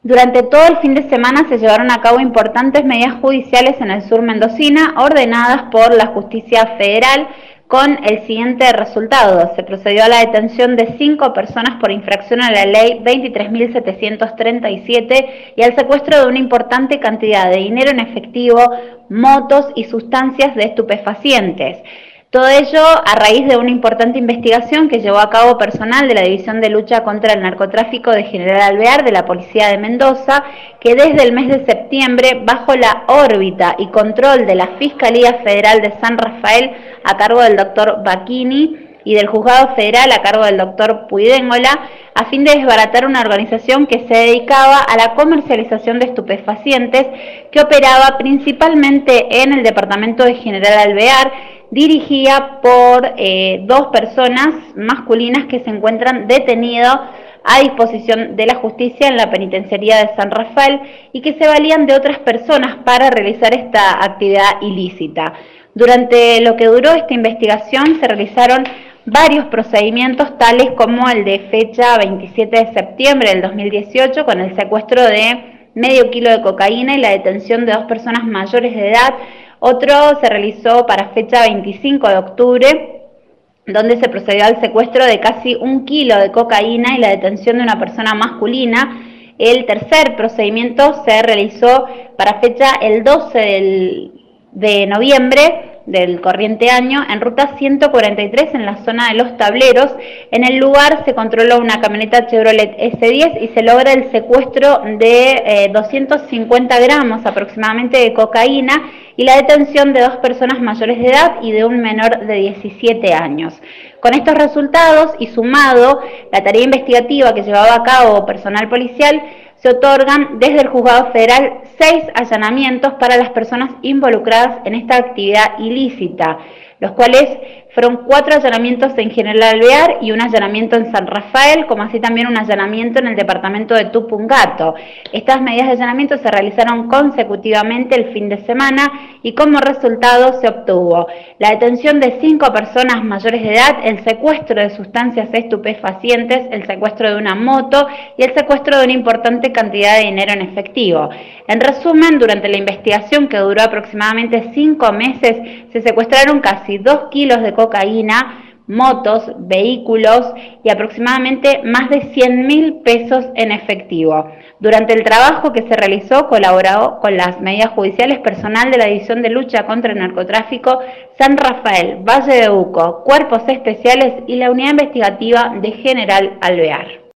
Durante todo el fin de semana se llevaron a cabo importantes medidas judiciales en el sur mendocina, ordenadas por la Justicia Federal, con el siguiente resultado. Se procedió a la detención de 5 personas por infracción a la ley 23.737 y al secuestro de una importante cantidad de dinero en efectivo, motos y sustancias de estupefacientes. Todo ello a raíz de una importante investigación que llevó a cabo personal de la División de Lucha contra el Narcotráfico de General Alvear de la Policía de Mendoza, que desde el mes de septiembre, bajo la órbita y control de la Fiscalía Federal de San Rafael, a cargo del doctor Bacchini, y del Juzgado Federal a cargo del doctor Puidéngola, a fin de desbaratar una organización que se dedicaba a la comercialización de estupefacientes, que operaba principalmente en el departamento de General Alvear, dirigida por 2 personas masculinas que se encuentran detenidas a disposición de la justicia en la penitenciaría de San Rafael y que se valían de otras personas para realizar esta actividad ilícita. Durante lo que duró esta investigación se realizaron varios procedimientos, tales como el de fecha 27 de septiembre del 2018, con el secuestro de medio kilo de cocaína y la detención de 2 personas mayores de edad. Otro se realizó para fecha 25 de octubre, donde se procedió al secuestro de casi 1 kilo de cocaína y la detención de una persona masculina. El tercer procedimiento se realizó para fecha el 12 de noviembre del corriente año, en ruta 143 en la zona de Los Tableros. En el lugar se controló una camioneta Chevrolet S10 y se logra el secuestro de 250 gramos aproximadamente de cocaína y la detención de 2 personas mayores de edad y de un menor de 17 años. Con estos resultados y sumado la tarea investigativa que llevaba a cabo personal policial, se otorgan desde el Juzgado Federal 6 allanamientos para las personas involucradas en esta actividad ilícita, los cuales fueron 4 allanamientos en General Alvear y un allanamiento en San Rafael, como así también un allanamiento en el departamento de Tupungato. Estas medidas de allanamiento se realizaron consecutivamente el fin de semana y como resultado se obtuvo la detención de 5 personas mayores de edad, el secuestro de sustancias estupefacientes, el secuestro de una moto y el secuestro de una importante cantidad de dinero en efectivo. En resumen, durante la investigación, que duró aproximadamente 5 meses, se secuestraron casi 2 kilos de cocaína, motos, vehículos y aproximadamente más de 100.000 pesos en efectivo. Durante el trabajo que se realizó, colaboró con las medidas judiciales personal de la División de Lucha contra el Narcotráfico San Rafael, Valle de Uco, Cuerpos Especiales y la Unidad Investigativa de General Alvear.